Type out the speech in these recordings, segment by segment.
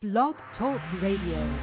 Blog Talk Radio.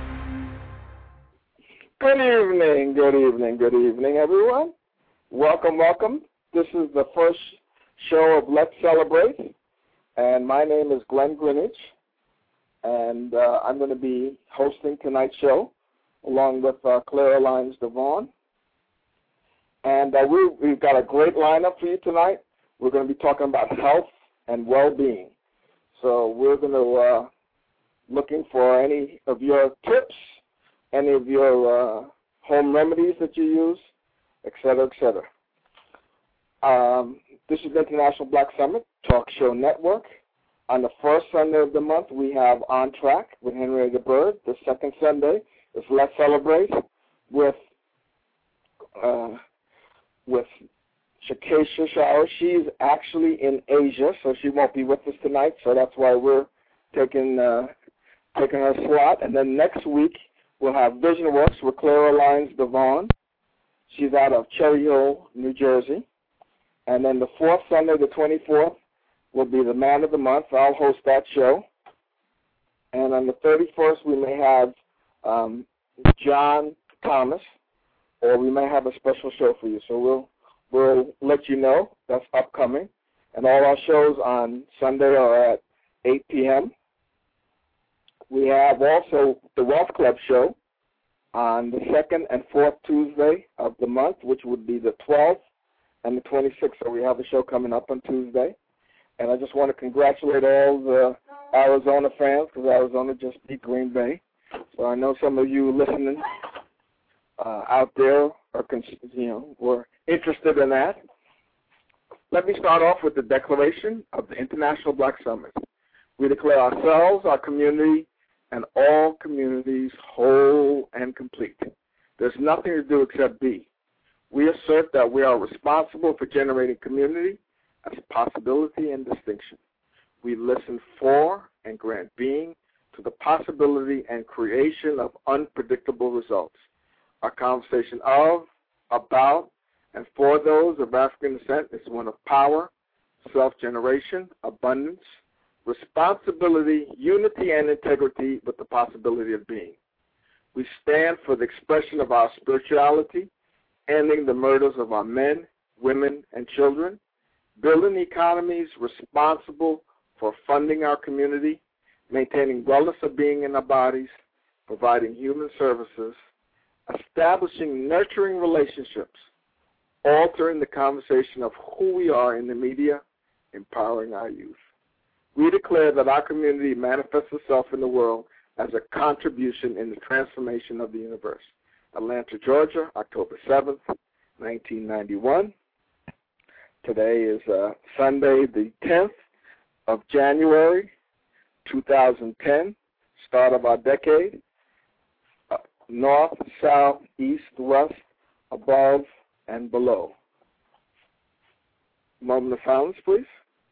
Good evening, everyone. Welcome. This is the first show of Let's Celebrate, and my name is Glenn Greenidge, and I'm going to be hosting tonight's show along with Clara Lyons Devon. And we've got a great lineup for you tonight. We're going to be talking about health and well-being. So we're going to looking for any of your tips, any of your home remedies that you use, et cetera, et cetera. This is the International Black Summit Talk Show Network. On the first Sunday of the month, we have On Track with Henrietta Bird. The second Sunday is Let's Celebrate with Shakesha Shower. She's actually in Asia, so she won't be with us tonight, so that's why we're taking her slot. And then next week, we'll have Vision Works with Clara Lyons Devon. She's out of Cherry Hill, New Jersey. And then the fourth Sunday, the 24th, will be the Man of the Month. I'll host that show. And on the 31st, we may have John Thomas, or we may have a special show for you. So we'll let you know. That's upcoming. And all our shows on Sunday are at 8 p.m. We have also the Wealth Club show on the second and fourth Tuesday of the month, which would be the 12th and the 26th. So we have a show coming up on Tuesday. And I just want to congratulate all the Arizona fans, because Arizona just beat Green Bay. So I know some of you listening out there were interested in that. Let me start off with the declaration of the International Black Summit. We declare ourselves, our community, and all communities whole and complete. There's nothing to do except be. We assert that we are responsible for generating community as possibility and distinction. We listen for and grant being to the possibility and creation of unpredictable results. Our conversation of, about, and for those of African descent is one of power, self-generation, abundance, responsibility, unity, and integrity with the possibility of being. We stand for the expression of our spirituality, ending the murders of our men, women, and children, building economies responsible for funding our community, maintaining wellness of being in our bodies, providing human services, establishing nurturing relationships, altering the conversation of who we are in the media, empowering our youth. We declare that our community manifests itself in the world as a contribution in the transformation of the universe. Atlanta, Georgia, October 7th, 1991. Today is Sunday, the 10th of January, 2010, start of our decade. North, south, east, west, above, and below. Moment of silence, please.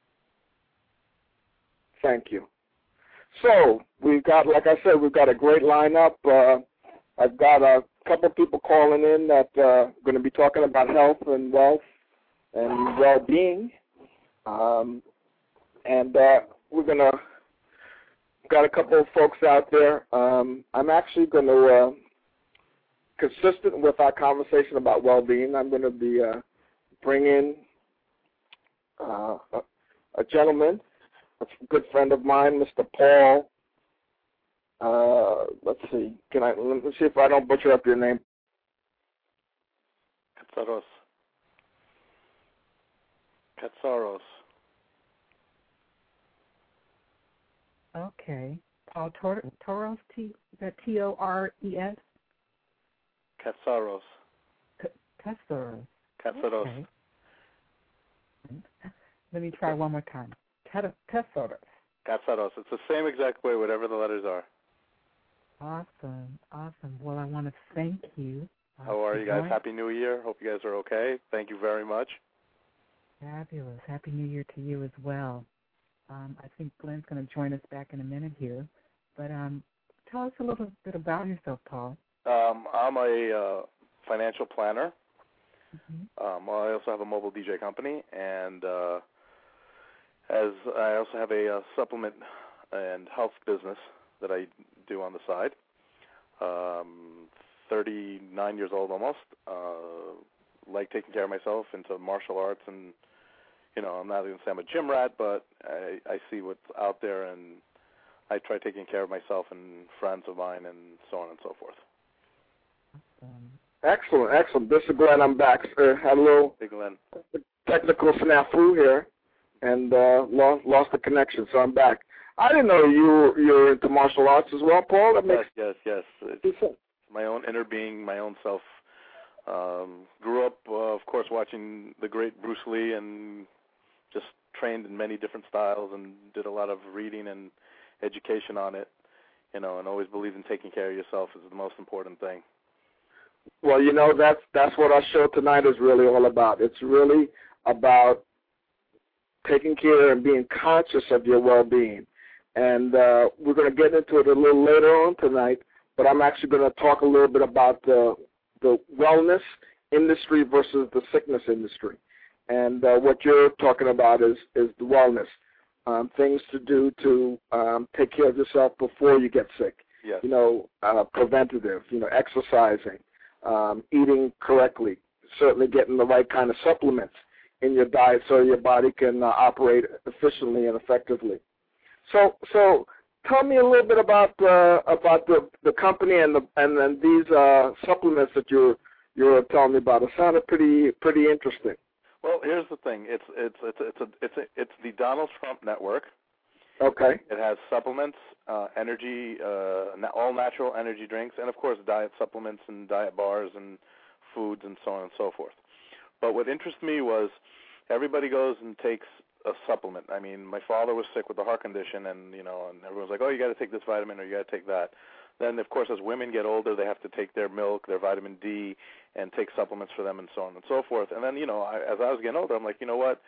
Thank you. So we've got, like I said, we've got a great lineup. I've got a couple people calling in that are going to be talking about health and wealth and well-being. We're going to got a couple of folks out there. I'm actually going to, consistent with our conversation about well-being, I'm going to be bringing a gentleman, a good friend of mine, Mr. Paul. Let's see. Let me see if I don't butcher up your name. Katsaros. Okay. Paul Toros, T-O-R-E-S? Katsaros. Katsaros. Katsaros. Okay. Let me try one more time. Katsaros. Katsaros. It's the same exact way, whatever the letters are. Awesome. Well, I want to thank you. How are you guys? Happy New Year. Hope you guys are okay. Thank you very much. Fabulous. Happy New Year to you as well. I think Glenn's going to join us back in a minute here. But tell us a little bit about yourself, Paul. I'm a financial planner. Mm-hmm. I also have a mobile DJ company, and as I also have a supplement and health business that I do on the side. 39 years old almost. Like taking care of myself, into martial arts, and I'm not going to say I'm a gym rat, but I see what's out there, and I try taking care of myself and friends of mine, and so on and so forth. Excellent, excellent. This is Glenn. I'm back. Had a little technical snafu here, and lost the connection, so I'm back. I didn't know you're into martial arts as well, Paul. That makes yes. It's my own inner being, my own self. Grew up, of course, watching the great Bruce Lee, and just trained in many different styles, and did a lot of reading and education on it, and always believed in taking care of yourself is the most important thing. Well, that's what our show tonight is really all about. It's really about taking care and being conscious of your well-being. And we're going to get into it a little later on tonight, but I'm actually going to talk a little bit about the wellness industry versus the sickness industry. And what you're talking about is the wellness, things to do to take care of yourself before you get sick. Yes. Preventative, exercising, eating correctly, certainly getting the right kind of supplements in your diet so your body can operate efficiently and effectively. So tell me a little bit about the company and then these supplements that you're telling me about. It sounded pretty interesting. Well, here's the thing. It's the Donald Trump Network. Okay. It has supplements, energy, all natural energy drinks, and of course diet supplements and diet bars and foods and so on and so forth. But what interests me was everybody goes and takes a supplement. I mean, my father was sick with a heart condition, and and everyone's like, oh, you got to take this vitamin or you got to take that. Then, of course, as women get older, they have to take their milk, their vitamin D, and take supplements for them and so on and so forth. And then, as I was getting older, I'm like, you know what?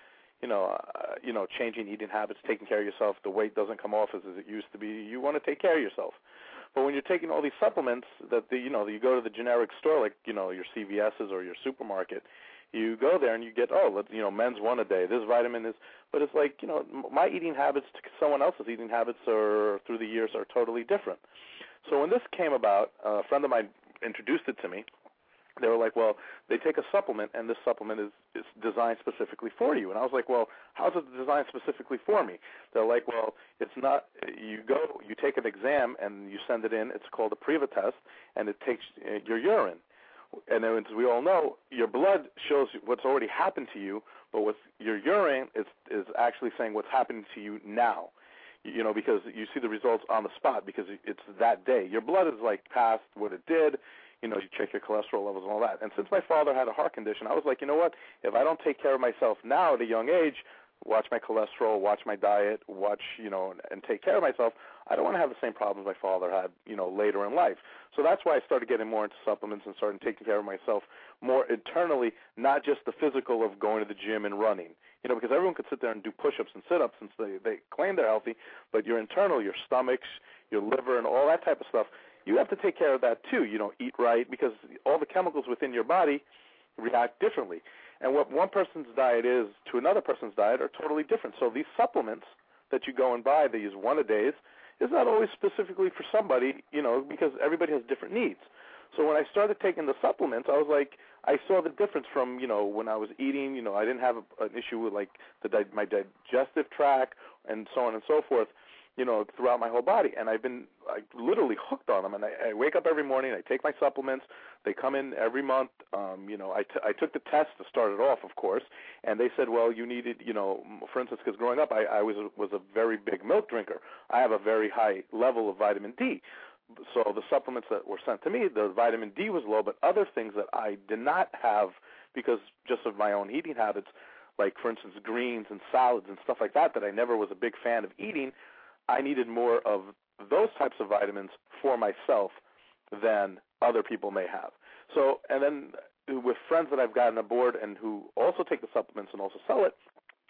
Changing eating habits, taking care of yourself, the weight doesn't come off as it used to be. You want to take care of yourself. But when you're taking all these supplements that, you go to the generic store, like, your CVS's or your supermarket, you go there and you get, men's one a day. This vitamin is, but it's like, my eating habits to someone else's eating habits through the years are totally different. So when this came about, a friend of mine introduced it to me. They were like, well, they take a supplement, and this supplement is designed specifically for you. And I was like, well, how's it designed specifically for me? They're like, well, it's not. You take an exam, and you send it in. It's called a Priva test, and it takes your urine. And then, as we all know, your blood shows what's already happened to you, but with your urine is actually saying what's happening to you now. Because you see the results on the spot because it's that day. Your blood is like past what it did. You check your cholesterol levels and all that. And since my father had a heart condition, I was like, you know what? If I don't take care of myself now at a young age, watch my cholesterol, watch my diet, and take care of myself, I don't want to have the same problems my father had, later in life. So that's why I started getting more into supplements and started taking care of myself more internally, not just the physical of going to the gym and running. Because everyone could sit there and do push-ups and sit-ups since they claim they're healthy, but your internal, your stomachs, your liver, and all that type of stuff, you have to take care of that too. Eat right, because all the chemicals within your body react differently. And what one person's diet is to another person's diet are totally different. So these supplements that you go and buy, these one-a-days, is not always specifically for somebody, because everybody has different needs. So when I started taking the supplements, I was like, I saw the difference from, when I was eating, I didn't have an issue with, like, my digestive tract and so on and so forth, throughout my whole body. And I've been literally hooked on them. And I wake up every morning, I take my supplements. They come in every month. I took the test to start it off, of course, and they said, well, you needed, for instance, because growing up I was a very big milk drinker. I have a very high level of vitamin D. So the supplements that were sent to me, the vitamin D was low, but other things that I did not have because just of my own eating habits, like, for instance, greens and salads and stuff like that I never was a big fan of eating, I needed more of those types of vitamins for myself than other people may have. So, and then with friends that I've gotten aboard and who also take the supplements and also sell it,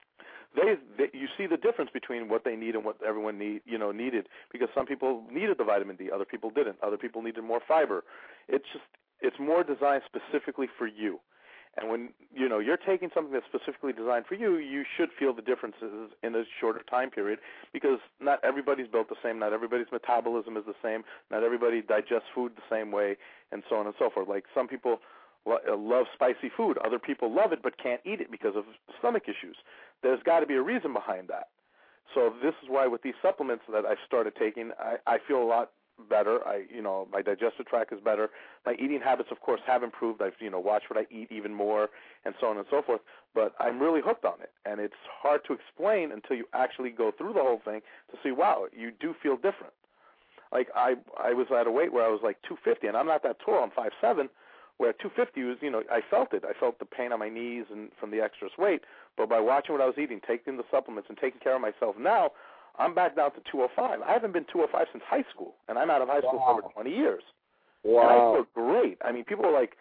you see the difference between what they need and what everyone needed, because some people needed the vitamin D, other people didn't. Other people needed more fiber. It's more designed specifically for you. And when, you're taking something that's specifically designed for you, you should feel the differences in a shorter time period, because not everybody's built the same, not everybody's metabolism is the same, not everybody digests food the same way, and so on and so forth. Like some people love spicy food. Other people love it but can't eat it because of stomach issues. There's got to be a reason behind that. So this is why with these supplements that I've started taking, I feel a lot better. My digestive tract is better. My eating habits, of course, have improved. I've, watched what I eat even more, and so on and so forth. But I'm really hooked on it, and it's hard to explain until you actually go through the whole thing to see, wow, you do feel different. Like I was at a weight where I was like 250, and I'm not that tall. I'm 5'7", where at 250 was, I felt it. I felt the pain on my knees and from the extra weight. But by watching what I was eating, taking the supplements, and taking care of myself now, I'm back down to 205. I haven't been 205 since high school, and I'm out of high school for over 20 years. Wow. And I feel great. I mean, people are like,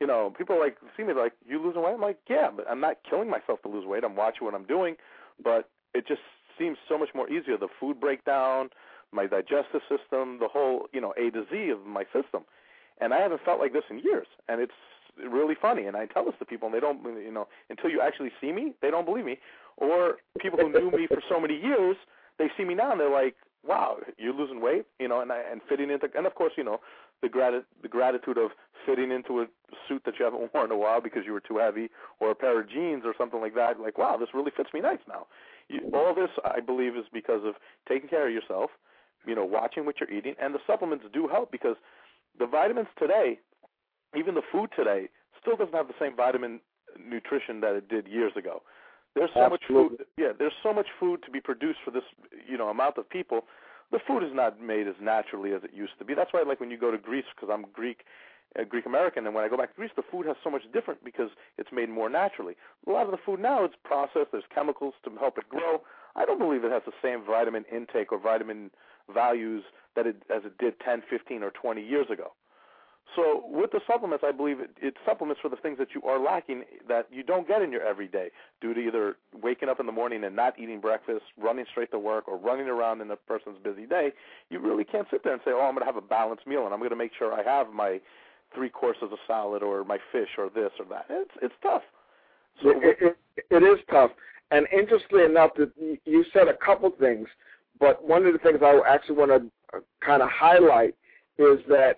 see me like, you losing weight? I'm like, yeah, but I'm not killing myself to lose weight. I'm watching what I'm doing, but it just seems so much more easier. The food breakdown, my digestive system, the whole, A to Z of my system. And I haven't felt like this in years, and it's really funny. And I tell this to people, and they don't, until you actually see me, they don't believe me. Or people who knew me for so many years, they see me now and they're like, wow, you're losing weight, and fitting into, and of course, the gratitude of fitting into a suit that you haven't worn in a while because you were too heavy, or a pair of jeans or something like that. Like, wow, this really fits me nice now. All this, I believe, is because of taking care of yourself, watching what you're eating, and the supplements do help, because the vitamins today, even the food today, still doesn't have the same vitamin nutrition that it did years ago. There's so much food. Yeah, there's so much food to be produced for this, amount of people. The food is not made as naturally as it used to be. That's why, like, when you go to Greece, because I'm Greek American, and when I go back to Greece, the food has so much different because it's made more naturally. A lot of the food now is processed. There's chemicals to help it grow. I don't believe it has the same vitamin intake or vitamin values as it did 10, 15, or 20 years ago. So with the supplements, I believe it supplements for the things that you are lacking that you don't get in your everyday due to either waking up in the morning and not eating breakfast, running straight to work, or running around in a person's busy day. You really can't sit there and say, I'm going to have a balanced meal and I'm going to make sure I have my 3 courses of salad or my fish or this or that. It's tough. So it is tough. And interestingly enough, that you said a couple things, but one of the things I actually want to kind of highlight is that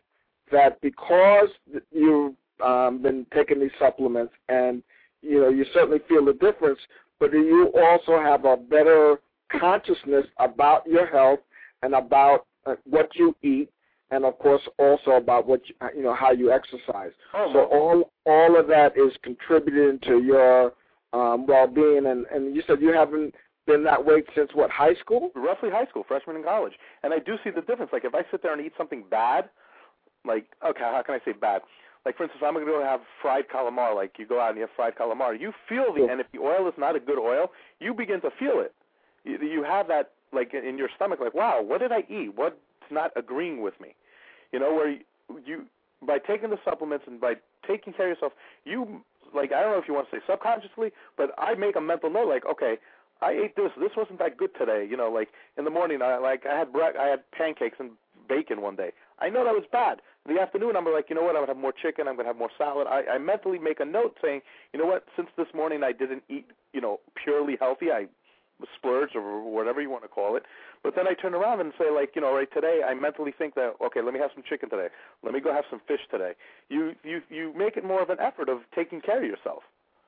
because you've been taking these supplements and, you certainly feel the difference, but you also have a better consciousness about your health and about what you eat, and, of course, also about what how you exercise. So all of that is contributing to your well-being. And you said you haven't been that way since, what, high school? Roughly high school, freshman in college. And I do see the difference. Like, if I sit there and eat something bad, like, okay, how can I say bad? Like, for instance, I'm going to go have fried calamari. Like, you go out and you have fried calamari. You feel and if the oil is not a good oil, you begin to feel it. You have that, like, in your stomach, like, wow, what did I eat? What's not agreeing with me? Where you by taking the supplements and by taking care of yourself, you, like, I don't know if you want to say subconsciously, but I make a mental note, like, okay, I ate this. This wasn't that good today. Like, in the morning, I had pancakes and bacon one day. I know that was bad. In the afternoon, I'm like, you know what, I'm going to have more chicken, I'm going to have more salad. I mentally make a note saying, you know what, since this morning I didn't eat, purely healthy, I splurged or whatever you want to call it. But then I turn around and say, like, right, today I mentally think that, okay, let me have some chicken today. Let me go have some fish today. You make it more of an effort of taking care of yourself.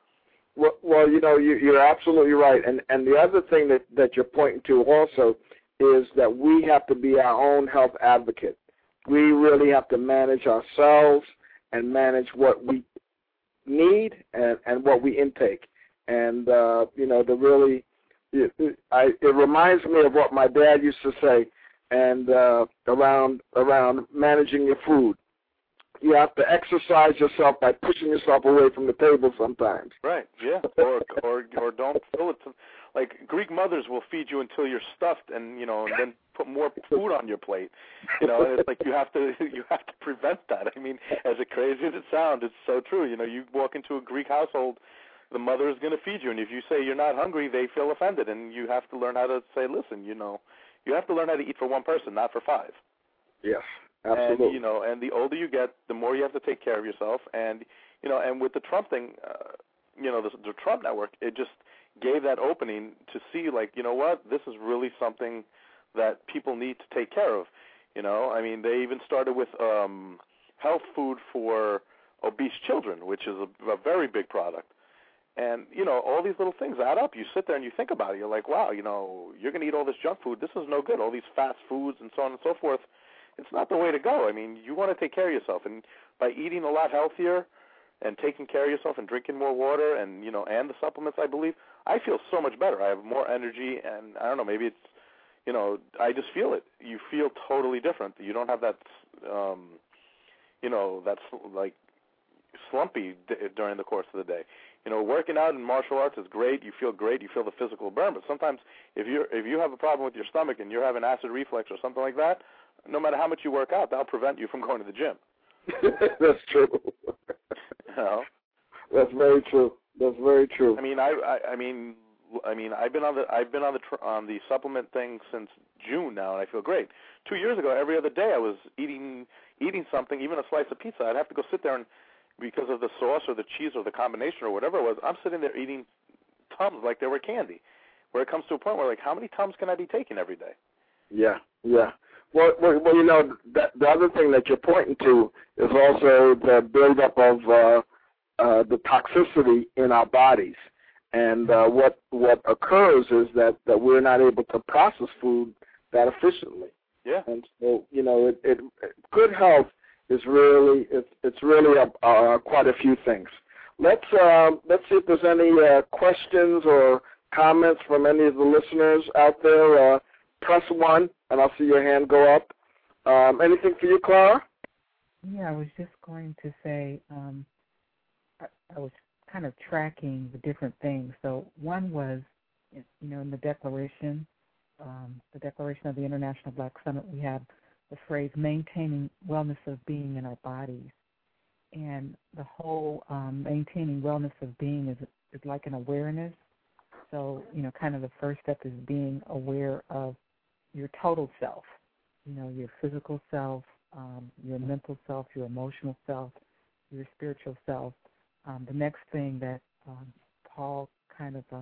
Well, you're absolutely right. And the other thing that you're pointing to also is that we have to be our own health advocate. We really have to manage ourselves and manage what we need and what we intake. And, it reminds me of what my dad used to say, and around managing your food. You have to exercise yourself by pushing yourself away from the table sometimes. Right, yeah, or don't fill it. Like, Greek mothers will feed you until you're stuffed, and and then put more food on your plate. It's like you have to prevent that. I mean, as crazy as it sounds, it's so true. You walk into a Greek household, the mother is going to feed you, and if you say you're not hungry, they feel offended, and you have to learn how to say, listen, you have to learn how to eat for one person, not for 5. Yes. Absolutely. And, and the older you get, the more you have to take care of yourself. And, and with the Trump thing, the Trump network, it just gave that opening to see, like, you know what, this is really something that people need to take care of. I mean, they even started with health food for obese children, which is a very big product. And, all these little things add up. You sit there and you think about it. You're like, wow, you're going to eat all this junk food. This is no good. All these fast foods and so on and so forth. It's not the way to go. I mean, you want to take care of yourself. And by eating a lot healthier and taking care of yourself and drinking more water and, and the supplements, I believe, I feel so much better. I have more energy, and I don't know, maybe it's, I just feel it. You feel totally different. You don't have that, that's like slumpy during the course of the day. Working out in martial arts is great. You feel great. You feel the physical burn. But sometimes if you have a problem with your stomach and you're having acid reflux or something like that, no matter how much you work out, that'll prevent you from going to the gym. That's true. That's very true. That's very true. I mean, I've been on the supplement thing since June now, and I feel great. 2 years ago, every other day I was eating something, even a slice of pizza. I'd have to go sit there and, because of the sauce or the cheese or the combination or whatever it was, I'm sitting there eating Tums like they were candy. Where it comes to a point where, like, how many Tums can I be taking every day? Yeah. Well, the other thing that you're pointing to is also the buildup of the toxicity in our bodies. And what occurs is that we're not able to process food that efficiently. Yeah. And so, good health is really quite a few things. Let's see if there's any questions or comments from any of the listeners out there. Press 1, and I'll see your hand go up. Anything for you, Clara? Yeah, I was just going to say I was kind of tracking the different things. So one was, in the Declaration of the International Black Summit, we have the phrase maintaining wellness of being in our bodies. And the whole maintaining wellness of being is like an awareness. So, kind of the first step is being aware of your total self, your physical self, your mental self, your emotional self, your spiritual self. The next thing that Paul kind of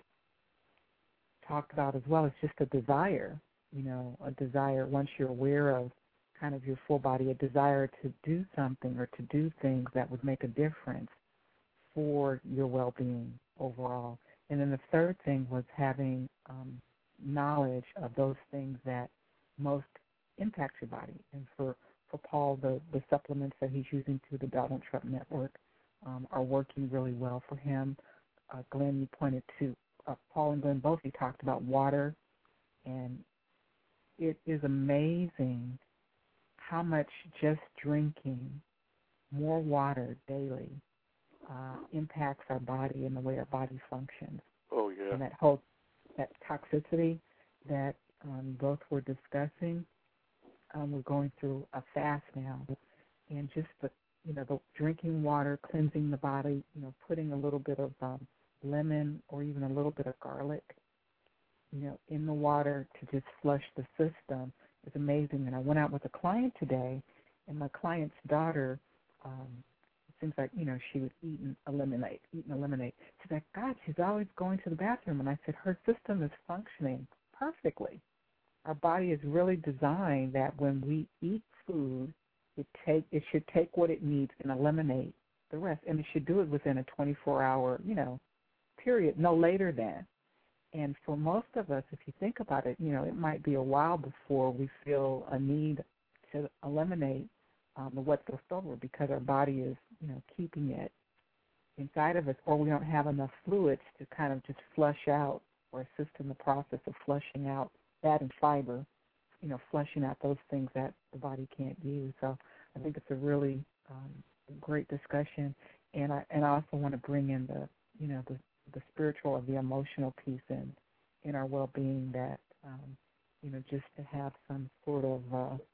talked about as well is just a desire, a desire once you're aware of kind of your full body, a desire to do something or to do things that would make a difference for your well-being overall. And then the third thing was having knowledge of those things that most impact your body. And for Paul, the supplements that he's using through the Donald Trump Network are working really well for him. Glenn, you pointed to, Paul and Glenn both, you talked about water, and it is amazing how much just drinking more water daily impacts our body and the way our body functions. Oh, yeah. And that toxicity that both were discussing, we're going through a fast now, and just the drinking water, cleansing the body, putting a little bit of lemon or even a little bit of garlic, in the water to just flush the system is amazing. And I went out with a client today, and my client's daughter, it seems like, she would eat and eliminate. She's like, God, she's always going to the bathroom. And I said, her system is functioning perfectly. Our body is really designed that when we eat food, it should take what it needs and eliminate the rest. And it should do it within a 24-hour, period, no later than. And for most of us, if you think about it, it might be a while before we feel a need to eliminate what's left over because our body is, keeping it inside of us, or we don't have enough fluids to kind of just flush out or assist in the process of flushing out fat and fiber, flushing out those things that the body can't use. So I think it's a really great discussion, and I also want to bring in the spiritual or the emotional piece in our well-being that, just to have some sort of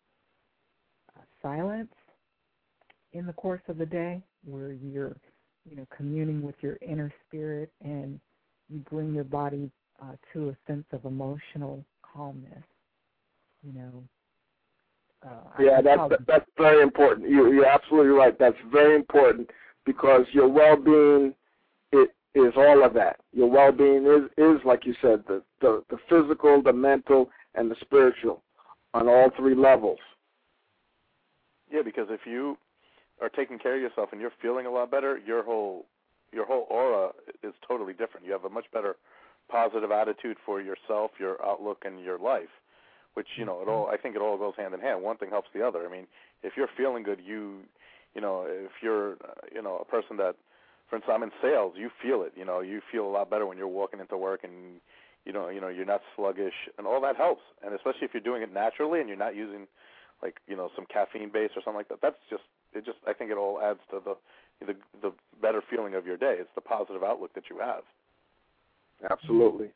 silence in the course of the day where you're, communing with your inner spirit and you bring your body to a sense of emotional calmness, That's very important. You're absolutely right. That's very important because your well-being is all of that. Your well-being is like you said, the physical, the mental, and the spiritual on all three levels. Yeah, because if you are taking care of yourself and you're feeling a lot better, your whole aura is totally different. You have a much better positive attitude for yourself, your outlook, and your life, which, I think it all goes hand in hand. One thing helps the other. I mean, if you're feeling good, if you're, a person that, for instance, I'm in sales, you feel it. You feel a lot better when you're walking into work and, you're not sluggish, and all that helps. And especially if you're doing it naturally and you're not using, some caffeine base or something like that. I think it all adds to the better feeling of your day. It's the positive outlook that you have. Absolutely.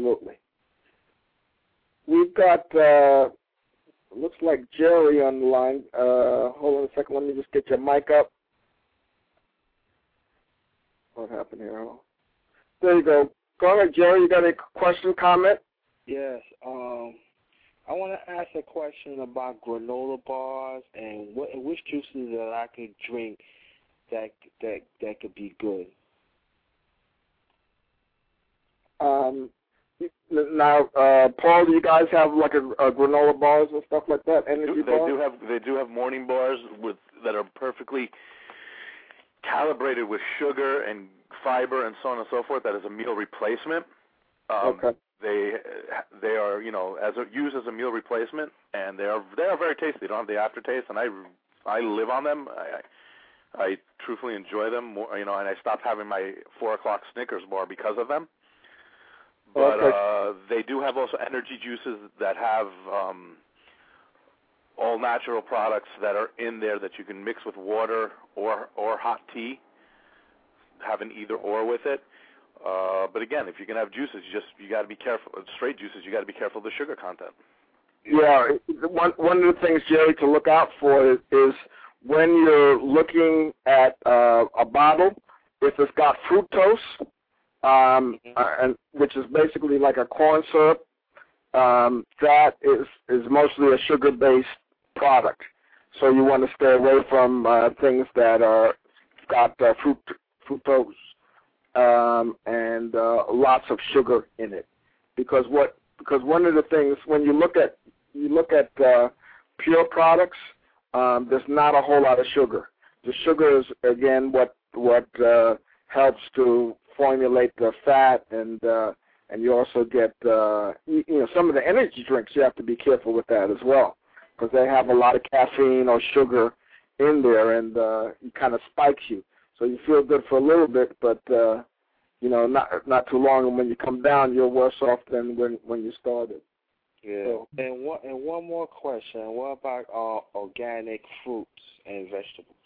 We've got, looks like Jerry on the line. Hold on a second. Let me just get your mic up. What happened here? There you go. Go ahead, Jerry. You got a question, comment? Yes. I want to ask a question about granola bars and which juices that I could drink that could be good. Now, Paul, do you guys have like a granola bars and stuff like that? Energy bars? They do have morning bars that are perfectly calibrated with sugar and fiber and so on and so forth. That is a meal replacement. Okay. They are used as a meal replacement, and they are very tasty. They don't have the aftertaste, and I live on them. I truthfully enjoy them more, and I stopped having my 4 o'clock Snickers bar because of them. But they do have also energy juices that have all natural products that are in there that you can mix with water or hot tea. Have an either or with it. But again, if you can have juices, you got to be careful. Straight juices, you got to be careful of the sugar content. Yeah, one of the things, Jerry, to look out for is when you're looking at a bottle, if it's got fructose, and which is basically like a corn syrup, that is mostly a sugar-based product. So you want to stay away from things that are got fructose and lots of sugar in it, because one of the things when you look at pure products, there's not a whole lot of sugar. The sugar is again what helps to formulate the fat, and you also get some of the energy drinks. You have to be careful with that as well, because they have a lot of caffeine or sugar in there, and it kind of spikes you. So you feel good for a little bit, but not too long. And when you come down, you're worse off than when you started. Yeah. So, and one more question: what about organic fruits and vegetables?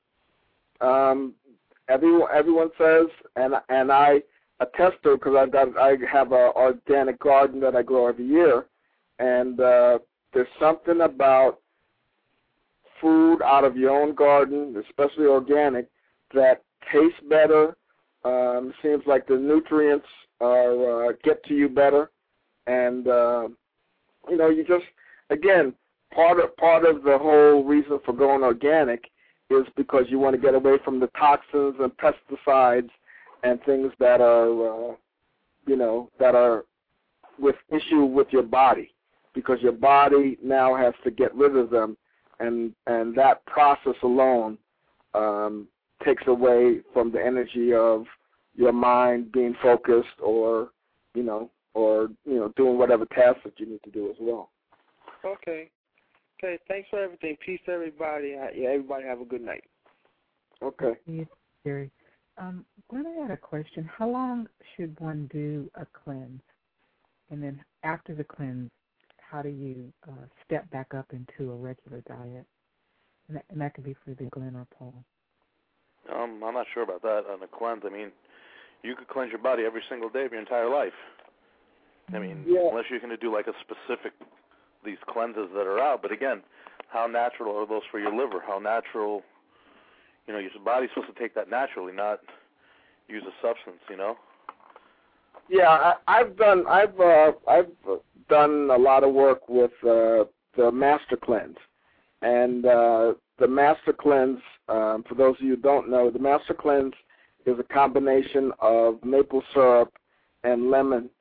Everyone says, and I attest to it because I have an organic garden that I grow every year, and there's something about food out of your own garden, especially organic, that tastes better. Seems like the nutrients get to you better, and you just, again, part of the whole reason for going organic is because you want to get away from the toxins and pesticides and things that are that are with issue with your body, because your body now has to get rid of them, and that process alone takes away from the energy of your mind being focused or doing whatever tasks that you need to do as well. Okay, thanks for everything. Peace to everybody. Everybody have a good night. Okay. Yes, Jerry. Glenn, I had a question. How long should one do a cleanse? And then after the cleanse, how do you step back up into a regular diet? And that could be for the Glenn or Paul. I'm not sure about that on a cleanse. I mean, you could cleanse your body every single day of your entire life. I mean, unless you're going to do like a specific, these cleanses that are out. But again, how natural are those for your liver? How natural, your body's supposed to take that naturally, not use a substance, Yeah, I've done a lot of work with the Master Cleanse, And the Master Cleanse, for those of you who don't know, the Master Cleanse is a combination of maple syrup and lemon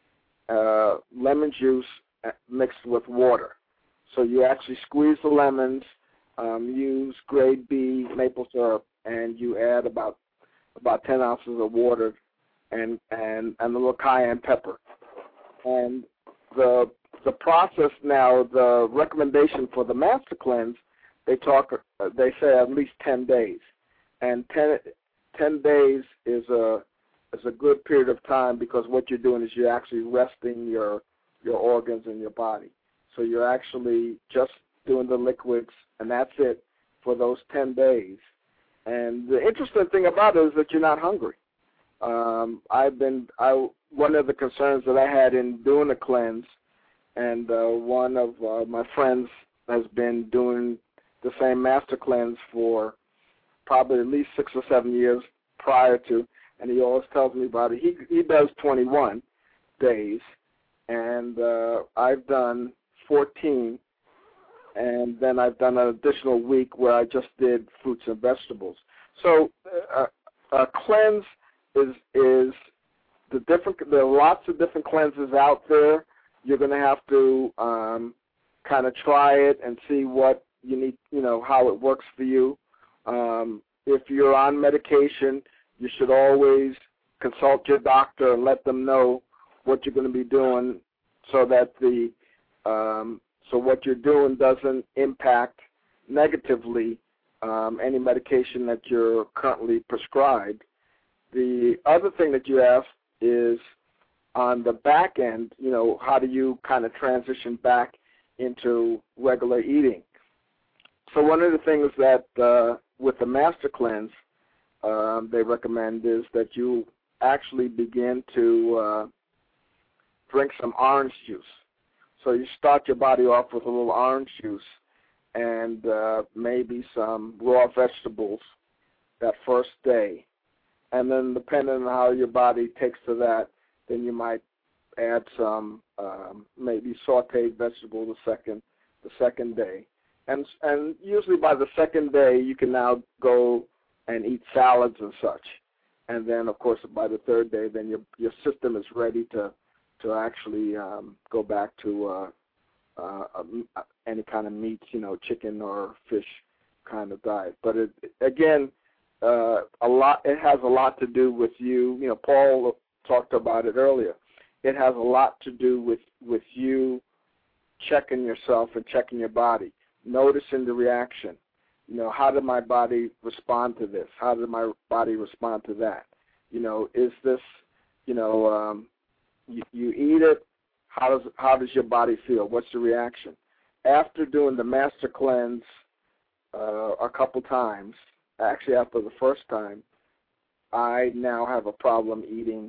juice mixed with water. So you actually squeeze the lemons, use grade B maple syrup, and you add about 10 ounces of water and a little cayenne pepper. And the process now, the recommendation for the Master Cleanse, they say at least 10 days, and 10 days is a good period of time, because what you're doing is you're actually resting your organs in your body. So you're actually just doing the liquids, and that's it for those 10 days. And the interesting thing about it is that you're not hungry. One of the concerns that I had in doing the cleanse, and one of my friends has been doing the same Master Cleanse for probably at least 6 or 7 years prior to, and he always tells me about it. He does 21 days, and I've done 14, and then I've done an additional week where I just did fruits and vegetables. So a cleanse is the different. There are lots of different cleanses out there. You're going to have to kind of try it and see what you need, how it works for you. If you're on medication, you should always consult your doctor and let them know what you're going to be doing, so that so what you're doing doesn't impact negatively any medication that you're currently prescribed. The other thing that you asked is, on the back end, how do you kind of transition back into regular eating? So one of the things that with the Master Cleanse they recommend is that you actually begin to drink some orange juice. So you start your body off with a little orange juice and maybe some raw vegetables that first day. And then depending on how your body takes to that, then you might add some maybe sauteed vegetables the second day. And usually by the second day, you can now go and eat salads and such. And then, of course, by the third day, then your system is ready to actually go back to any kind of meat, chicken or fish kind of diet. But it has a lot to do with you. Paul talked about it earlier. It has a lot to do with you checking yourself and checking your body, noticing the reaction. How did my body respond to this? How did my body respond to that? Is this, you eat it, how does your body feel? What's the reaction? After doing the Master Cleanse a couple times, actually after the first time, I now have a problem eating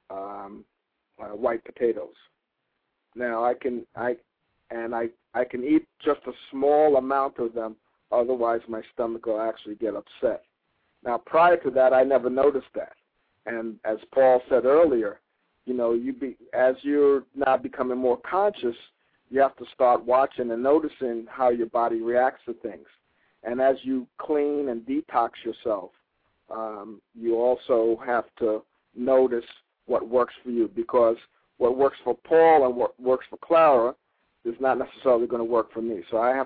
white potatoes. Now I can eat just a small amount of them, otherwise my stomach will actually get upset. Now prior to that, I never noticed that. And as Paul said earlier, as you're now becoming more conscious, you have to start watching and noticing how your body reacts to things. And as you clean and detox yourself, you also have to notice what works for you, because what works for Paul and what works for Clara is not necessarily going to work for me.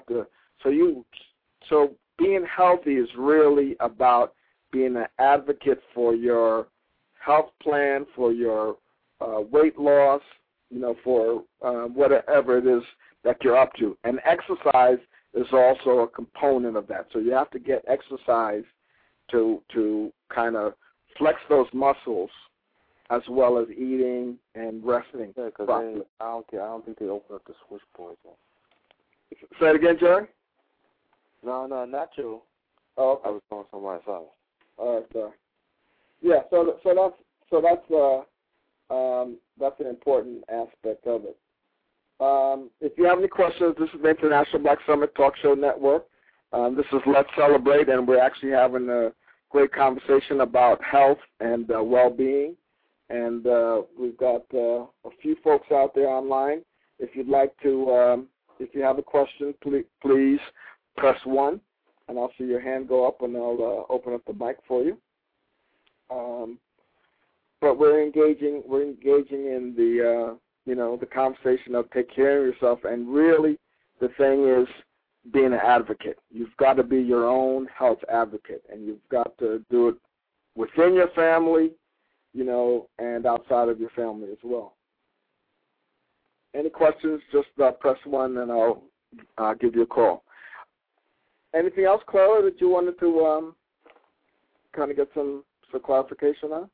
So being healthy is really about being an advocate for your health plan, for your weight loss, for whatever it is that you're up to. And exercise is also a component of that. So you have to get exercise to kind of flex those muscles, as well as eating and resting. Yeah, because I don't think they open up the switchboard yet. Say it again, Jerry? No, not you. Oh, okay. I was on somebody's else. All right, sorry. Yeah, so that's an important aspect of it. If you have any questions, this is the International Black Summit Talk Show Network. This is Let's Celebrate, and we're actually having a great conversation about health and well-being. And we've got a few folks out there online. If you'd like to, if you have a question, please press 1, and I'll see your hand go up, and I'll open up the mic for you. But we're engaging in the the conversation of take care of yourself, and really the thing is being an advocate. You've got to be your own health advocate, and you've got to do it within your family, and outside of your family as well. Any questions, just press 1 and I'll give you a call. Anything else, Clara, that you wanted to kind of get some clarification on?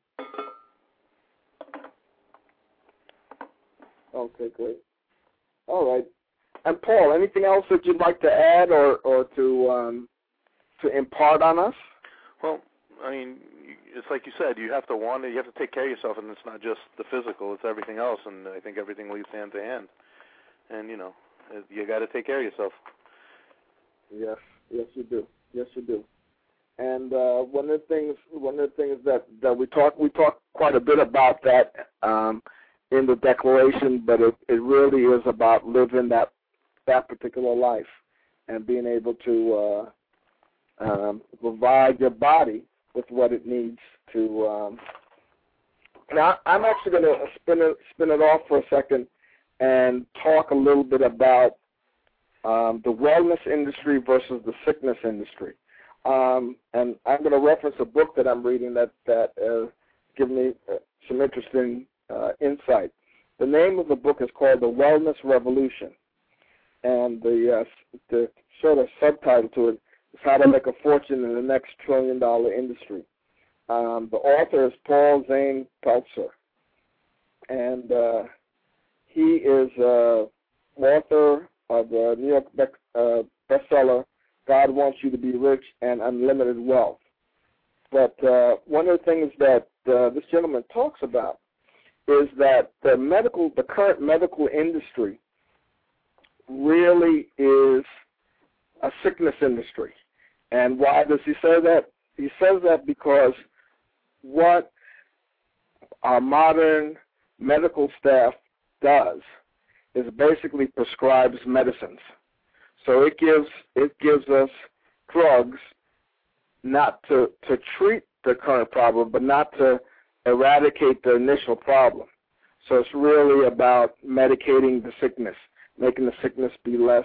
Okay, great. All right. And Paul, anything else that you'd like to add or to impart on us? Well, I mean, it's like you said, you have to want it, you have to take care of yourself, and it's not just the physical, it's everything else, and I think everything leads hand to hand. And, you got to take care of yourself. Yes, you do. Yes, you do. And one of the things that we talk quite a bit about that in the declaration, but it really is about living that particular life and being able to provide your body with what it needs to. Now, I'm actually going to spin it off for a second and talk a little bit about the wellness industry versus the sickness industry. And I'm going to reference a book that I'm reading that given me some interesting insight. The name of the book is called The Wellness Revolution, and the sort of subtitle to it is How to Make a Fortune in the Next $1 Trillion Industry. The author is Paul Zane Peltzer, and he is author of the New York bestseller God Wants You to Be Rich and Unlimited Wealth. But one of the things that this gentleman talks about is that the current medical industry really is a sickness industry. And why does he say that? He says that because what our modern medical staff does is basically prescribes medicines. So it gives us drugs not to treat the current problem, but not to eradicate the initial problem. So it's really about medicating the sickness, making the sickness be less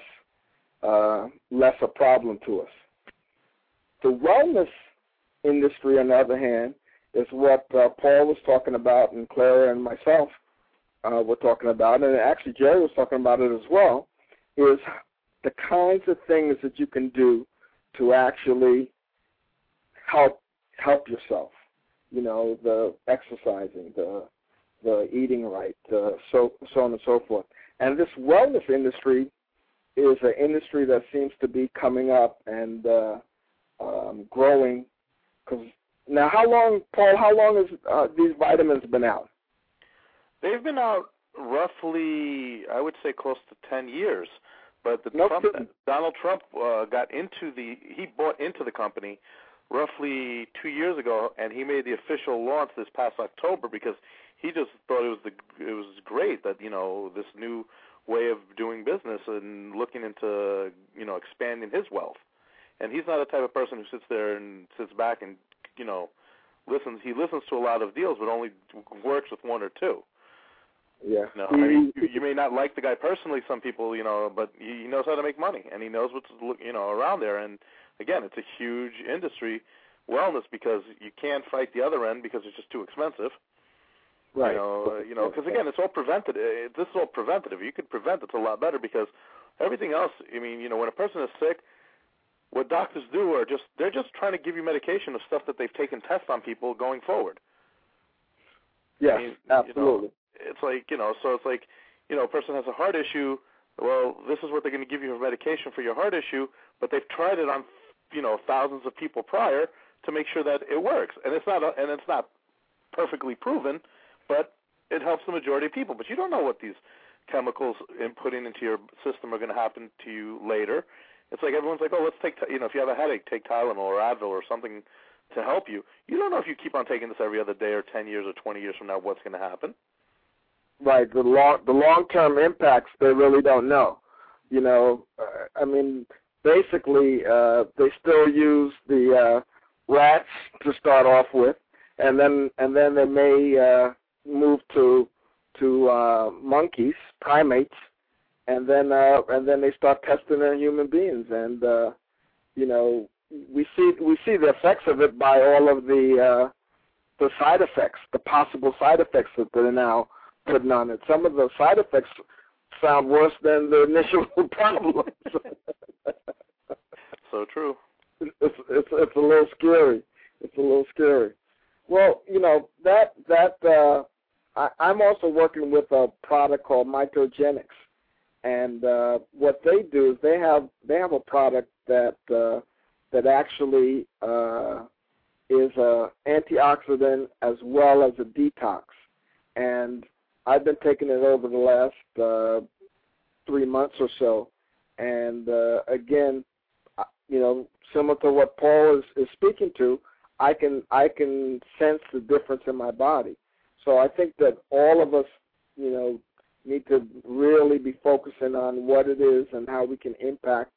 a problem to us. The wellness industry, on the other hand, is what Paul was talking about, and Clara and myself were talking about, and actually Jerry was talking about it as well, is the kinds of things that you can do to actually help yourself. The exercising, the eating right, so on and so forth. And this wellness industry is an industry that seems to be coming up and growing. Because now, Paul, how long has these vitamins been out? They've been out roughly, I would say, close to 10 years. But Donald Trump bought into the company roughly 2 years ago, and he made the official launch this past October because he just thought it was great that this new way of doing business and looking into expanding his wealth. And he's not the type of person who sits back and listens. He listens to a lot of deals, but only works with one or two. Yeah. You may not like the guy personally, some people, but he knows how to make money, and he knows what's around there. And again, it's a huge industry, wellness, because you can't fight the other end because it's just too expensive. Right. Because again, it's all preventative. This is all preventative. You could prevent it a lot better because everything else. When a person is sick, what doctors do are they're just trying to give you medication of stuff that they've taken tests on people going forward. Yes, absolutely. It's like, so it's like, a person has a heart issue. Well, this is what they're going to give you for medication for your heart issue, but they've tried it on, thousands of people prior to make sure that it works. And it's not perfectly proven, but it helps the majority of people. But you don't know what these chemicals inputting into your system are going to happen to you later. It's like everyone's like, oh, let's take, if you have a headache, take Tylenol or Advil or something to help you. You don't know if you keep on taking this every other day or 10 years or 20 years from now what's going to happen. Right, the long-term impacts, they really don't know. basically they still use the rats to start off with, and then they may move to monkeys, primates, and then they start testing on human beings, and we see the effects of it by all of the side effects, the possible side effects that they're now putting on it. Some of the side effects sound worse than the initial problems. So true. It's a little scary. It's a little scary. Well, I'm also working with a product called Mitogenics, and what they do is they have a product that actually is a antioxidant as well as a detox, and I've been taking it over the last 3 months or so, and again, similar to what Paul is speaking to, I can sense the difference in my body. So I think that all of us, need to really be focusing on what it is and how we can impact,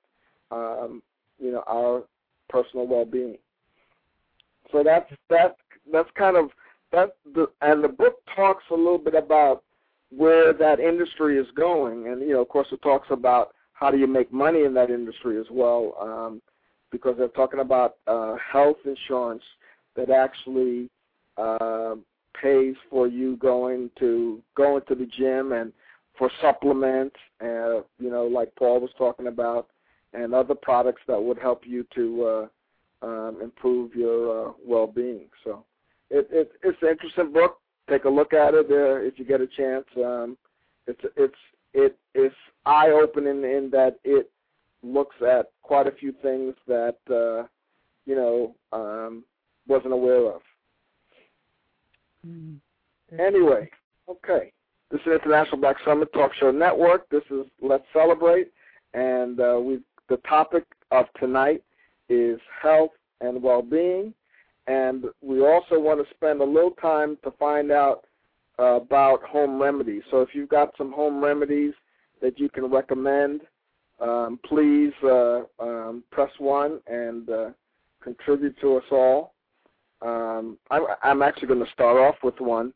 our personal well-being. So that's kind of that. And the book talks a little bit about where that industry is going, and of course, it talks about how do you make money in that industry as well, because they're talking about health insurance that actually pays for you going to the gym and for supplements, like Paul was talking about, and other products that would help you to improve your well-being. So it's an interesting book. Take a look at it if you get a chance. It's eye-opening in that it looks at quite a few things that wasn't aware of. Anyway, okay. This is International Black Summit Talk Show Network. This is Let's Celebrate, and the topic of tonight is health and well-being, and we also want to spend a little time to find out about home remedies. So if you've got some home remedies that you can recommend, please press 1 and contribute to us all. I'm actually going to start off with one.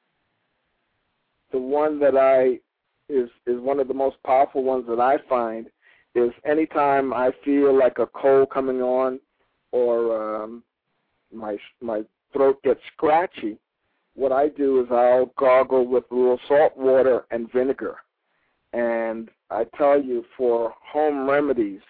The one that is one of the most powerful ones that I find is anytime I feel like a cold coming on or my throat gets scratchy, what I do is I'll gargle with a little salt water and vinegar. And I tell you, for home remedies,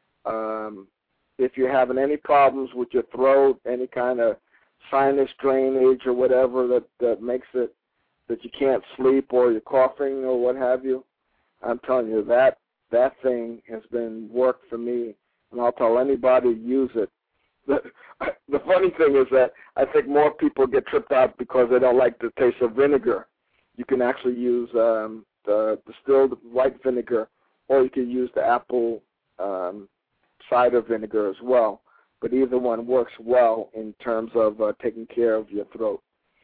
if you're having any problems with your throat, any kind of sinus drainage or whatever that makes it that you can't sleep or you're coughing or what have you, I'm telling you, that thing has been work for me, and I'll tell anybody to use it. The funny thing is that I think more people get tripped out because they don't like the taste of vinegar. You can actually use the distilled white vinegar, or you can use the apple cider vinegar as well. But either one works well in terms of taking care of your throat.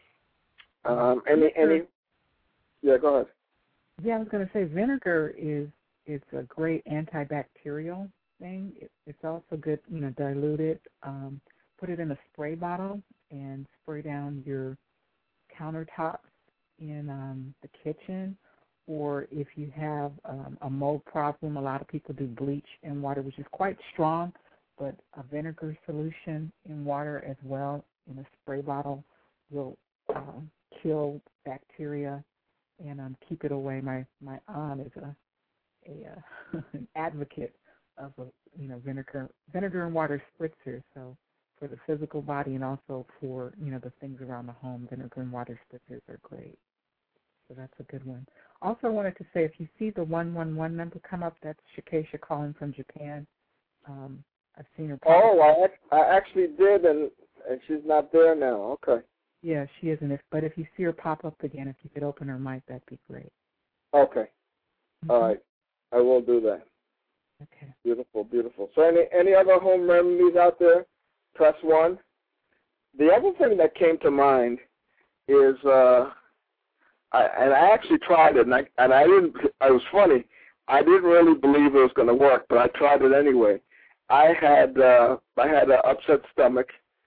Yeah, go ahead. Yeah, I was going to say vinegar it's a great antibacterial thing. It's also good, dilute it, put it in a spray bottle and spray down your countertops in the kitchen. Or if you have a mold problem, a lot of people do bleach in water, which is quite strong, but a vinegar solution in water as well in a spray bottle will kill bacteria and keep it away. My aunt is an advocate of vinegar and water spritzer. So for the physical body and also for the things around the home, vinegar and water spritzers are great. So that's a good one. Also, I wanted to say, if you see the 111 number come up, that's Shikesha calling from Japan. I've seen her. Oh, I actually did, and she's not there now. Okay. Yeah, she isn't. But if you see her pop up again, if you could open her mic, that'd be great. Okay. Mm-hmm. All right. I will do that. Okay. Beautiful, beautiful. So any other home remedies out there? Press 1. The other thing that came to mind is, I actually tried it, and I didn't. It was funny I didn't really believe it was going to work, but I tried it anyway. I had an upset stomach.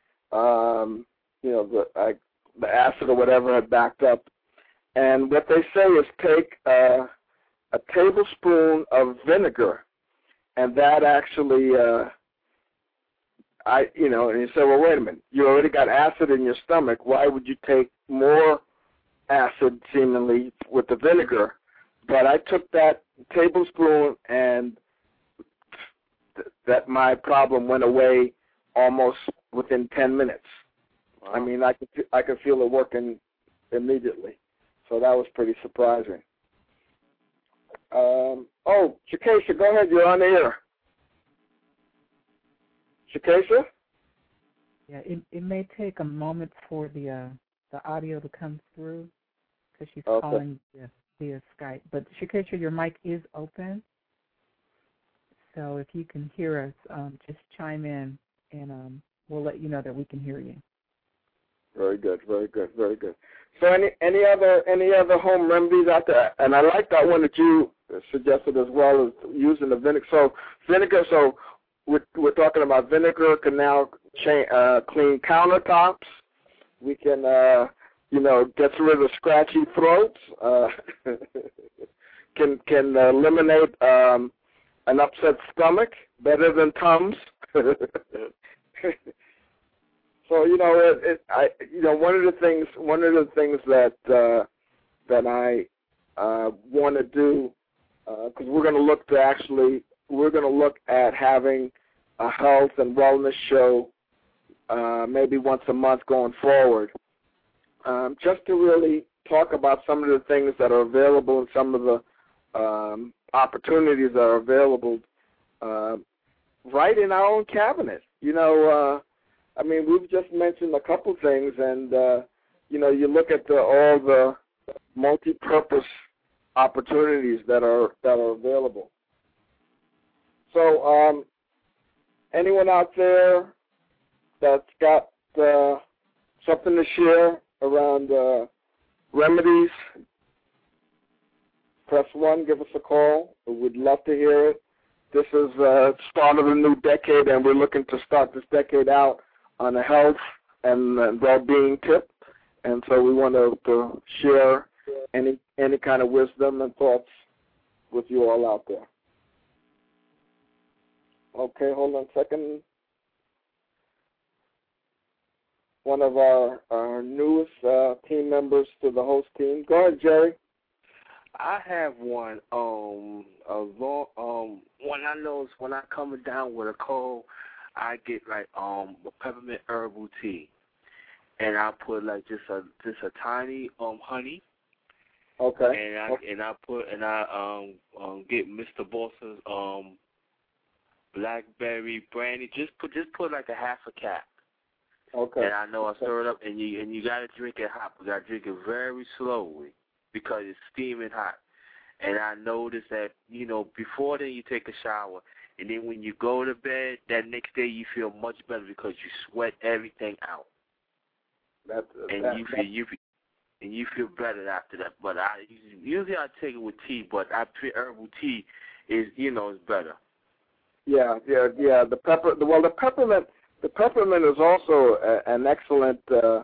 The acid or whatever had backed up. And what they say is take a tablespoon of vinegar, and that actually, and you say, well, wait a minute, you already got acid in your stomach. Why would you take more acid, seemingly, with the vinegar? But I took that tablespoon, and that my problem went away almost within 10 minutes. Wow. I mean, I could feel it working immediately. So that was pretty surprising. Shakesha, go ahead. You're on the air. Shakesha? Yeah, it may take a moment for the audio to come through because she's calling via Skype. But Shakesha, your mic is open. So if you can hear us, just chime in, and we'll let you know that we can hear you. Very good, very good, very good. So any other home remedies out there? And I like that one that you suggested as well, as using the vinegar. So vinegar. So we're talking about vinegar can now clean countertops. We can get rid of scratchy throats. Can eliminate an upset stomach better than Tums. So one of the things that I want to do, because we're going to look at having a health and wellness show maybe once a month going forward, just to really talk about some of the things that are available and some of the opportunities that are available right in our own cabinet. We've just mentioned a couple things, and you look at all the multi-purpose opportunities that are available. So, anyone out there that's got something to share around remedies, press 1, give us a call. We'd love to hear it. This is the start of the new decade, and we're looking to start this decade out on a health and well-being tip. And so we want to share any kind of wisdom and thoughts with you all out there. Okay, hold on a second. One of our newest team members to the host team. Go ahead, Jerry. I have one. When I notice when I come down with a cold, I get like a peppermint herbal tea, and I put like just a tiny honey. Okay. And I get Mr. Boss's blackberry brandy. Just put like a half a cap. Okay. And I know I stir it up, and you gotta drink it hot. You gotta drink it very slowly because it's steaming hot. And I noticed that before then you take a shower. And then when you go to bed, that next day you feel much better because you sweat everything out. You feel better after that. But usually I take it with tea, but I feel herbal tea is better. Yeah. The peppermint is also an excellent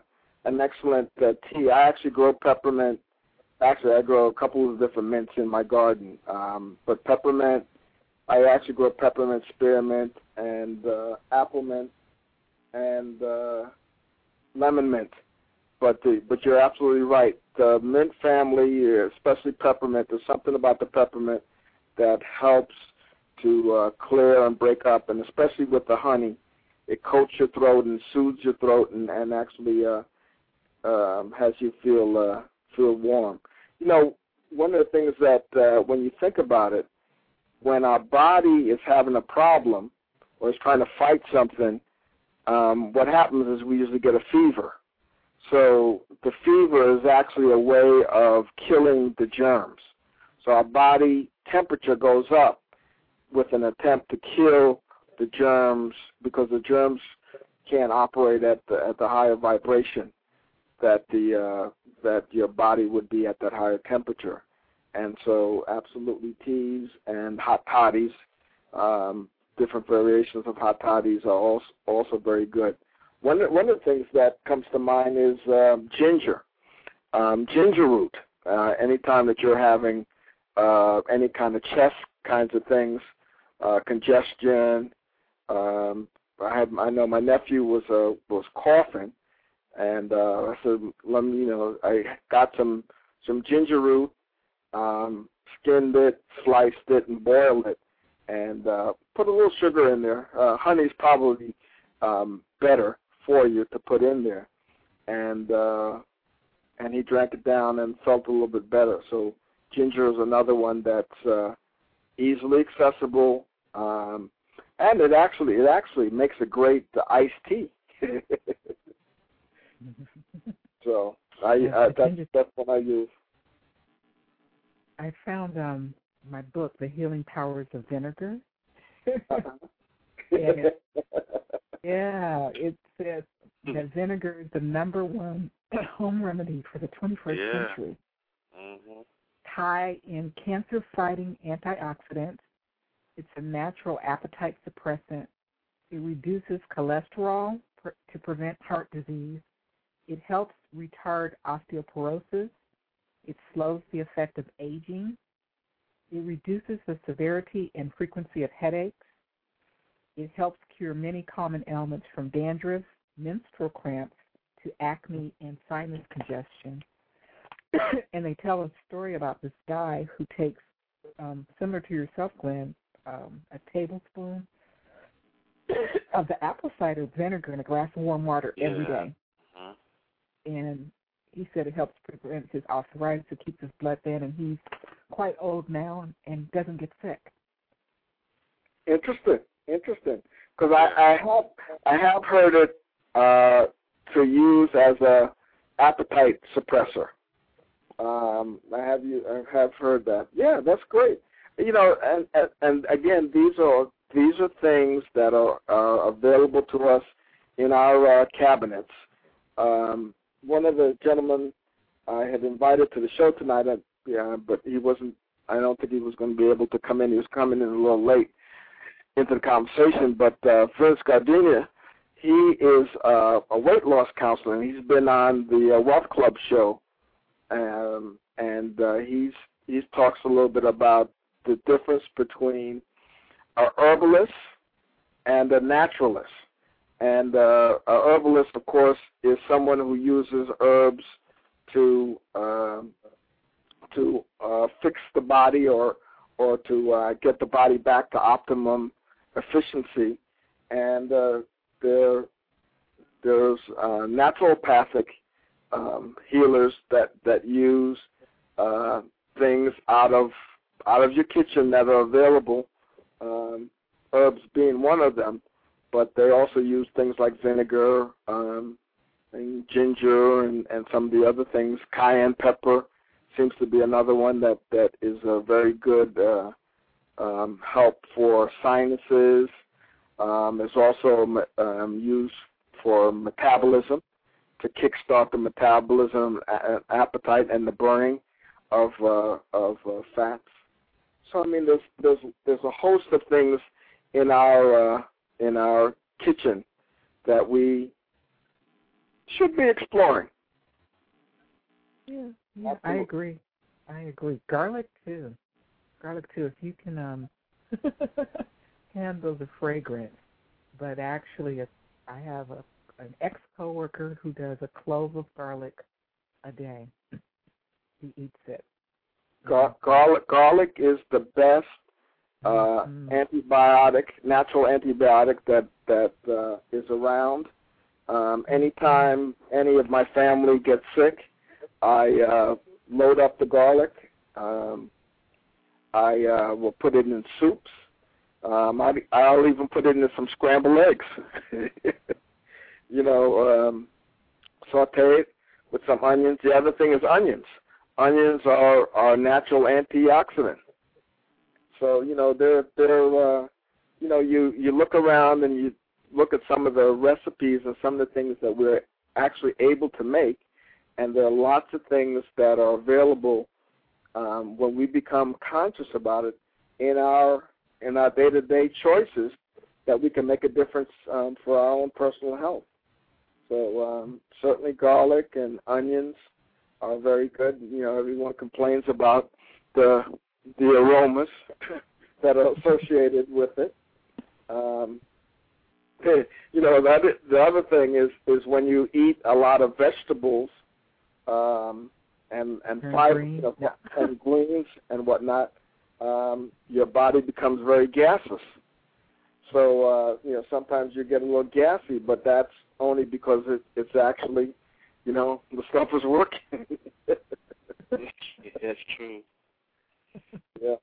tea. I actually grow peppermint. Actually, I grow a couple of different mints in my garden. But peppermint. I actually grow peppermint, spearmint, and apple mint, and lemon mint. But you're absolutely right. The mint family, especially peppermint, there's something about the peppermint that helps to clear and break up, and especially with the honey, it coats your throat and soothes your throat, and actually has you feel warm. One of the things that when you think about it, when our body is having a problem or is trying to fight something, what happens is we usually get a fever. So the fever is actually a way of killing the germs. So our body temperature goes up with an attempt to kill the germs because the germs can't operate at the higher vibration that your body would be at that higher temperature. And so absolutely teas and hot toddies, different variations of hot toddies are also very good. One of the things that comes to mind is ginger root. Anytime that you're having any kind of chest kinds of things, congestion. I know my nephew was coughing, and I said, I got some ginger root, skinned it, sliced it, and boiled it, and put a little sugar in there. Honey's probably better for you to put in there, and he drank it down and felt a little bit better. So ginger is another one that's easily accessible, and it actually makes a great iced tea. So that's what I use. I found my book, The Healing Powers of Vinegar. It says that vinegar is the #1 home remedy for the 21st century. Mm-hmm. High in cancer-fighting antioxidants. It's a natural appetite suppressant. It reduces cholesterol to prevent heart disease. It helps retard osteoporosis. It slows the effect of aging. It reduces the severity and frequency of headaches. It helps cure many common ailments from dandruff, menstrual cramps, to acne and sinus congestion. And they tell a story about this guy who takes, similar to yourself, Glenn, a tablespoon of the apple cider vinegar in a glass of warm water every day. Uh-huh. And he said it helps prevent his arthritis, it keeps his blood thin, and he's quite old now and doesn't get sick. Interesting. Because I have heard it to use as a appetite suppressor. I have heard that. Yeah, that's great. And again, these are things that are available to us in our cabinets. One of the gentlemen I had invited to the show tonight, but he wasn't. I don't think he was going to be able to come in. He was coming in a little late into the conversation. But Vince Gardenia, he is a weight loss counselor, and he's been on the Wealth Club show, and he talks a little bit about the difference between a herbalist and a naturalist. And a herbalist, of course, is someone who uses herbs to fix the body or to get the body back to optimum efficiency. And there's naturopathic healers that use things out of your kitchen that are available, herbs being one of them. But they also use things like vinegar and ginger and some of the other things. Cayenne pepper seems to be another one that is a very good help for sinuses. It's also used for metabolism, to kickstart the metabolism, appetite, and the burning of fats. So I mean, there's a host of things in our kitchen that we should be exploring. Yeah, I agree. Garlic too. If you can handle the fragrance. But actually, I have an ex-coworker who does a clove of garlic a day. He eats it. Garlic is the best natural antibiotic that is around. Anytime any of my family gets sick, I load up the garlic. I will put it in soups. I'll even put it in some scrambled eggs. Saute it with some onions. The other thing is onions. Onions are natural antioxidant. So they're you look around and you look at some of the recipes and some of the things that we're actually able to make, and there are lots of things that are available when we become conscious about it in our day-to-day choices, that we can make a difference for our own personal health. So certainly garlic and onions are very good. Everyone complains about the aromas that are associated with it. The other thing is when you eat a lot of vegetables and fiber and greens and whatnot, your body becomes very gaseous. So sometimes you get a little gassy, but that's only because it's actually, the stuff is working. That's true. Yeah.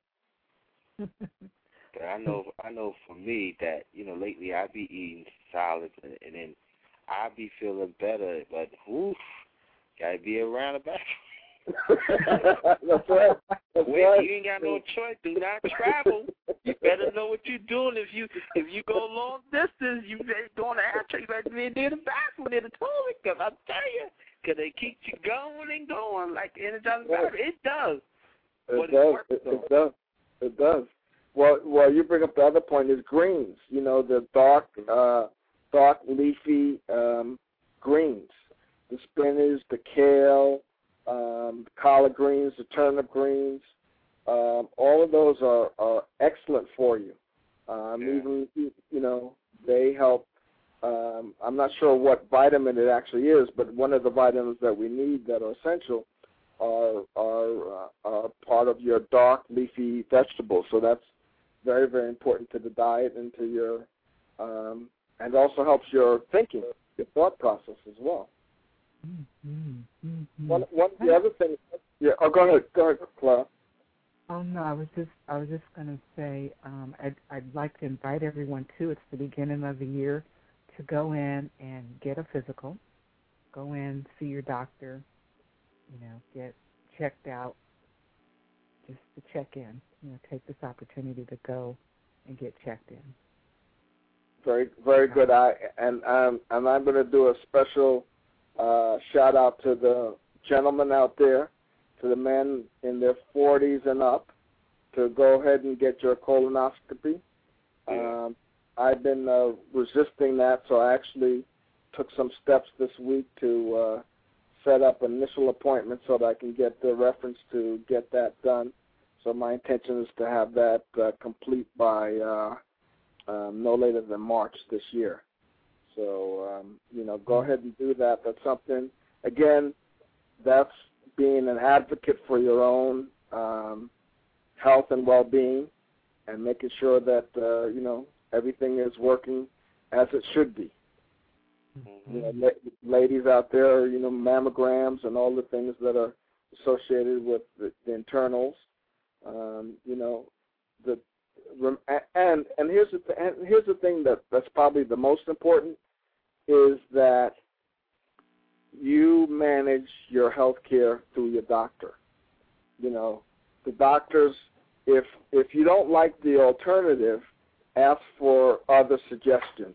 I know for me that, lately I be eating salads and then I be feeling better, but gotta be around the back. That's right. You ain't got no choice. Do not travel. You better know what you're doing. If you go long distance, you better go on the air track. You better be near the bathroom, near the toilet, because I tell you, because they keep you going and going like the Energizer battery. It does. It does. Well, you bring up the other point is greens. The dark leafy greens, the spinach, the kale, the collard greens, the turnip greens. All of those are excellent for you. Even they help. I'm not sure what vitamin it actually is, but one of the vitamins that we need that are essential are part of your dark leafy vegetables. So that's very, very important to the diet and to your and also helps your thinking, your thought process as well. One of the other things. Yeah. Oh, go ahead, Clara. Oh no, I was just going to say I'd like to invite everyone to. It's the beginning of the year to go in and get a physical. Go in, see your doctor. Get checked out. Just to check in. Take this opportunity to go and get checked in. Very, very good. I'm going to do a special shout out to the gentlemen out there, to the men in their 40s and up, to go ahead and get your colonoscopy. I've been resisting that, so I actually took some steps this week to set up an initial appointment so that I can get the reference to get that done. So my intention is to have that complete by no later than March this year. So, go ahead and do that. That's something, again, that's being an advocate for your own health and well-being and making sure that, everything is working as it should be. Ladies out there, mammograms and all the things that are associated with the internals. And here's the thing that's probably the most important is that you manage your health care through your doctor. The doctors, if you don't like the alternative, ask for other suggestions.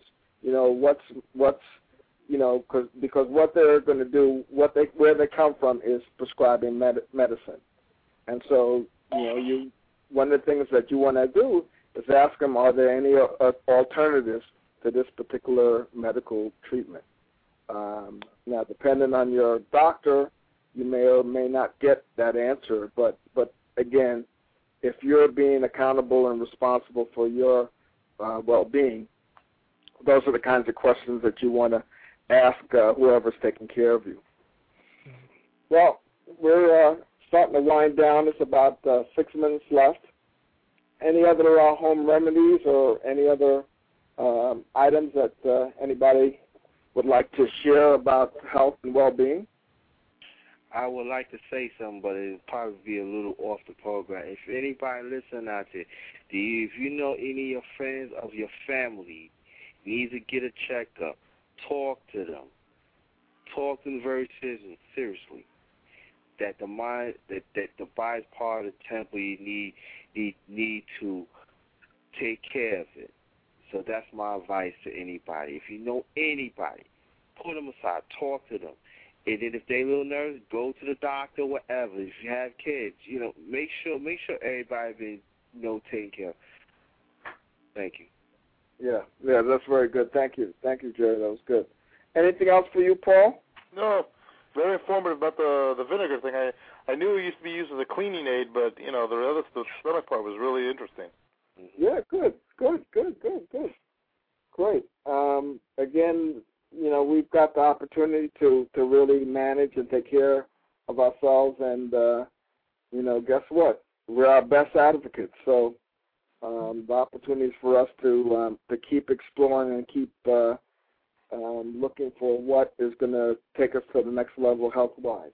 Because what they're going to do, where they come from is prescribing medicine. And so, one of the things that you want to do is ask them, are there any alternatives to this particular medical treatment? Now, depending on your doctor, you may or may not get that answer. But again, if you're being accountable and responsible for your well-being, those are the kinds of questions that you want to ask whoever's taking care of you. Well, we're starting to wind down. It's about 6 minutes left. Any other home remedies or any other items that anybody would like to share about health and well-being? I would like to say something, but it would probably be a little off the program. If anybody listening out there, if you know any of your friends of your family need to get a checkup, talk to them. Talk to them very seriously. That the mind, that the body's part of the temple, you need to take care of it. So that's my advice to anybody. If you know anybody, put them aside, talk to them, And then if they a little nervous, go to the doctor, whatever. If you have kids, make sure everybody been, taken care of. Thank you. Yeah, that's very good. Thank you, Jerry. That was good. Anything else for you, Paul? No, very informative about the vinegar thing. I knew it used to be used as a cleaning aid, but the stomach part was really interesting. Yeah, good. Great. Again, we've got the opportunity to really manage and take care of ourselves, and guess what? We're our best advocates. So the opportunities for us to keep exploring and keep looking for what is going to take us to the next level health-wise.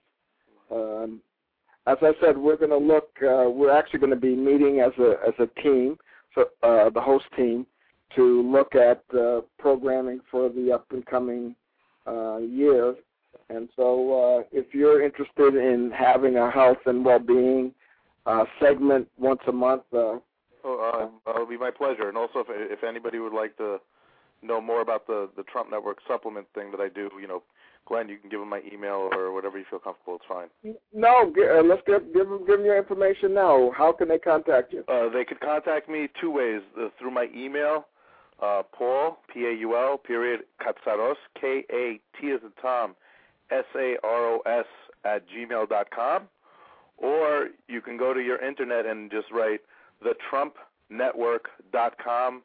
As I said, we're going to look. We're actually going to be meeting as a team, so the host team, to look at programming for the up and coming years. And so, if you're interested in having a health and well-being segment once a month, it'll be my pleasure. And also, if anybody would like to know more about the Trump Network supplement thing that I do, Glenn, you can give them my email or whatever you feel comfortable. It's fine. No, let's give them your information now. How can they contact you? They could contact me two ways: through my email, Paul Paul Katsaros K-A-T as in Tom SAROS @gmail.com, or you can go to your internet and just write thetrumpnetwork.com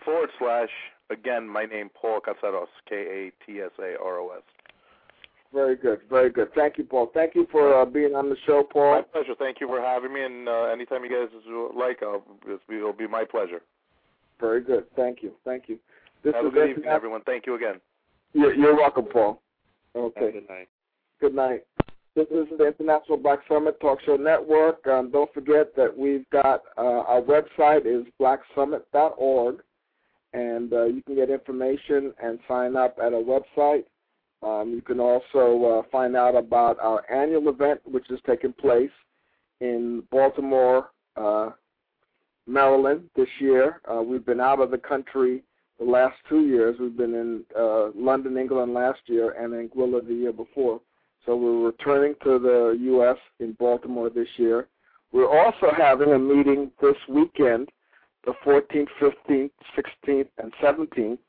/ again my name Paul Katsaros Katsaros. Very good. Thank you, Paul. Thank you for being on the show, Paul. My pleasure. Thank you for having me, and anytime you guys like, it'll be my pleasure. Very good. Thank you. This Have a good evening, everyone. Thank you again. You're welcome, Paul. Okay. Good night. Good night. This is the International Black Summit Talk Show Network. Don't forget that we've got our website is blacksummit.org, and you can get information and sign up at our website. You can also find out about our annual event, which is taking place in Baltimore, Maryland this year. We've been out of the country the last 2 years. We've been in London, England last year, and Anguilla the year before. So we're returning to the U.S. in Baltimore this year. We're also having a meeting this weekend, the 14th, 15th, 16th, and 17th,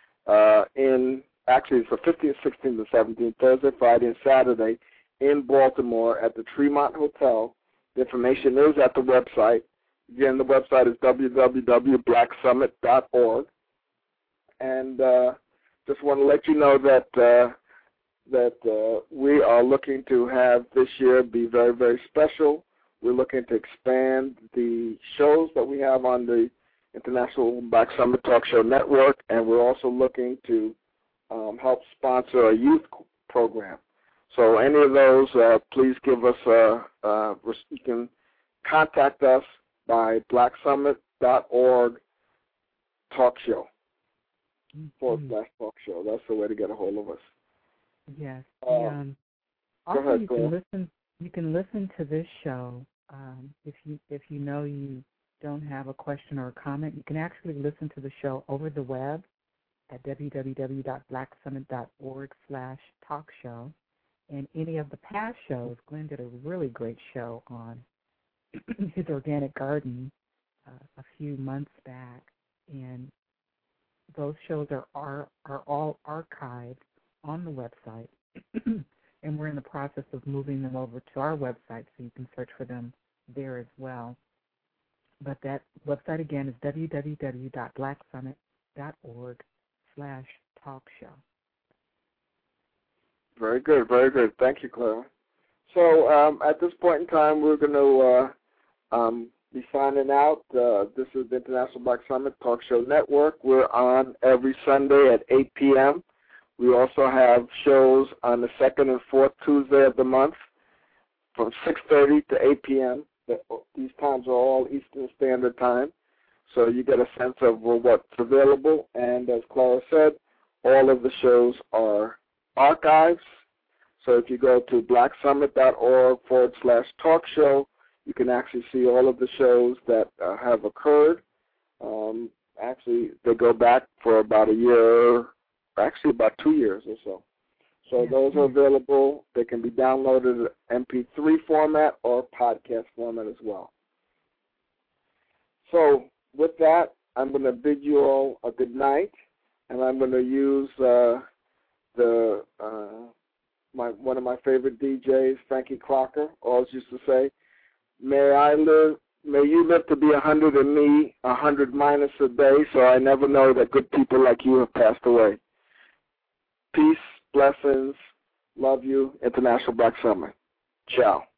actually it's the 15th, 16th, and 17th, Thursday, Friday, and Saturday in Baltimore at the Tremont Hotel. The information is at the website. Again, the website is www.blacksummit.org. And just want to let you know that we are looking to have this year be very, very special. We're looking to expand the shows that we have on the International Black Summit Talk Show Network, and we're also looking to help sponsor a youth program. So any of those, please give us you can contact us by blacksummit.org talk show / talk show. That's the way to get a hold of us. Yes. Go Also, ahead, you can listen to this show. If you know you don't have a question or a comment, you can actually listen to the show over the web at www.blacksummit.org/talkshow. And any of the past shows, Glenn did a really great show on his organic garden a few months back, and those shows are all archived on the website, and we're in the process of moving them over to our website, so you can search for them there as well. But that website again is www.blacksummit.org/talkshow. Very good, very good. Thank you, Clara. So at this point in time, we're going to be signing out. This is the International Black Summit Talk Show Network. We're on every Sunday at 8 p.m. We also have shows on the second and fourth Tuesday of the month from 6:30 to 8 p.m. These times are all Eastern Standard Time, so you get a sense of what's available. And as Clara said, all of the shows are archives. So if you go to blacksummit.org/talk show, you can actually see all of the shows that have occurred. Actually, they go back for about a year, actually about 2 years or so. So those are available. They can be downloaded in MP3 format or podcast format as well. So with that, I'm going to bid you all a good night, and I'm going to use one of my favorite DJs, Frankie Crocker, always used to say, may you live to be 100 and me 100 minus a day, so I never know that good people like you have passed away. Peace, blessings, love you, International Black Summer. Ciao.